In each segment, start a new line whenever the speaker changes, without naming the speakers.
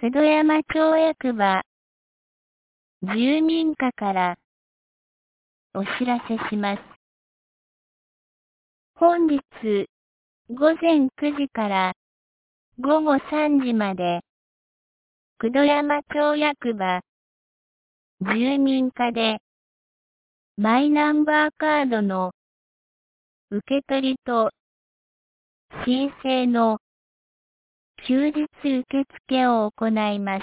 九度山町役場住民課からお知らせします。本日午前9時から午後3時まで九度山町役場住民課でマイナンバーカードの受け取りと申請の休日受付を行います。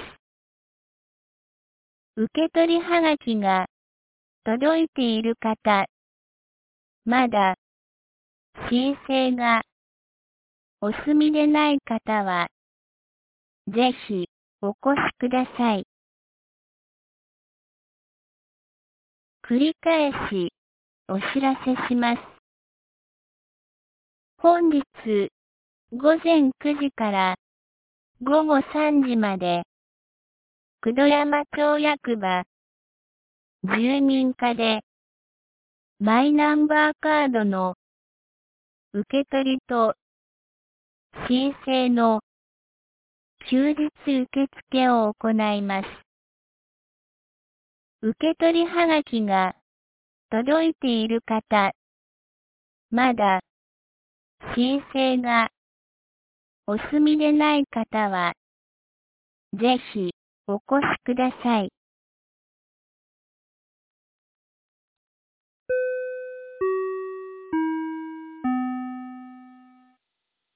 受け取りはがきが届いている方、まだ申請がお済みでない方は、ぜひお越しください。繰り返しお知らせします。本日午前9時から午後3時まで九度山町役場住民課でマイナンバーカードの受け取りと申請の休日受付を行います。受け取りはがきが届いている方、まだ申請がお済みでない方は、ぜひお越しください。